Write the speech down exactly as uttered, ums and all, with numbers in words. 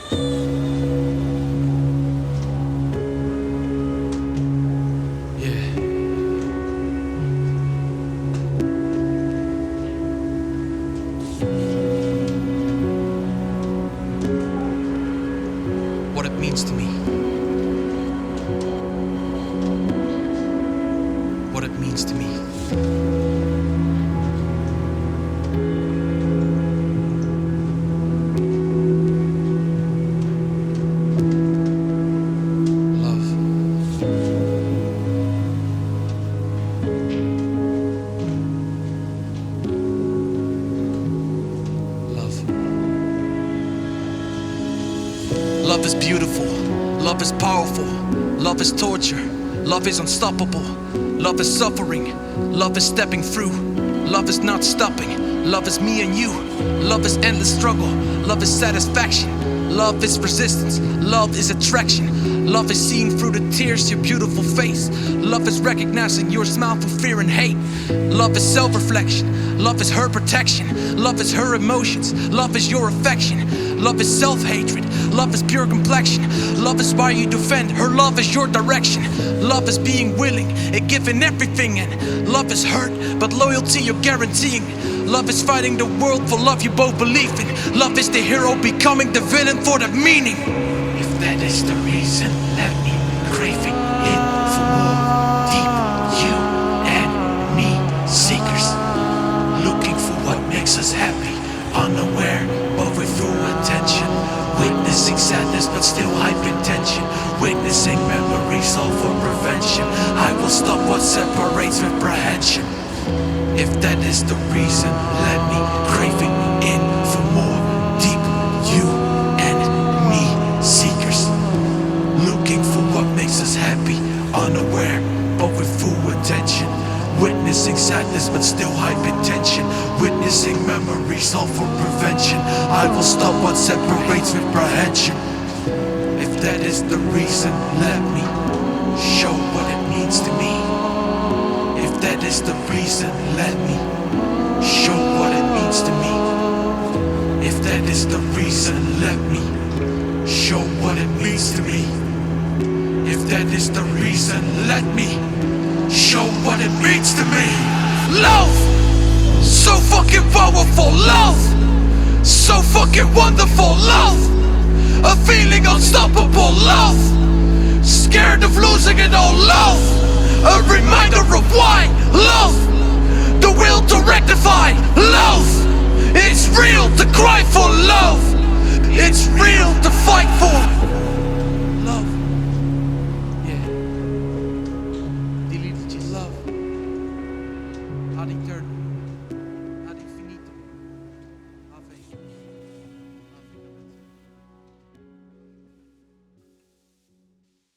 Yeah. What it means to me. What it means to me. Love. Love. Love is beautiful. Love is powerful. Love is torture. Love is unstoppable. Love is suffering. Love is stepping through. Love is not stopping. Love is me and you. Love is endless struggle. Love is satisfaction. Love is resistance. Love is attraction. Love is seeing through the tears your beautiful face. Love is recognizing your smile for fear and hate. Love is self-reflection. Love is her protection. Love is her emotions. Love is your affection. Love is self-hatred. Love is pure complexion. Love is why you defend. Her love is your direction. Love is being willing and giving everything. And love is hurt, but loyalty you're guaranteeing. Love is fighting the world for love you both believe in. Love is the hero becoming the villain for the meaning. If that is the reason, let me craving it for more. Deep you and me seekers, looking for what makes us happy, unaware but with full attention. Witnessing sadness but still hype intention. Witnessing memories all for prevention. I will stop what separates reprehension. If that is the reason, let me craving in for more. Deep you and me seekers, looking for what makes us happy, unaware but with full attention. Witnessing sadness but still hype intention. Witnessing memories all for prevention. I will stop what separates reprehension. If that is the reason, let me show what it means to me. If that is the reason, let me show what it means to me. If that is the reason, let me show what it means to me. If that is the reason, let me show what it means to me. Love! So fucking powerful, love! So fucking wonderful, love! A feeling unstoppable, love! Scared of losing it all, love! A reminder of why, love! The will to rectify, love! It's real to cry for love! It's real to fight for love! Yeah. Delete just love. Adding third.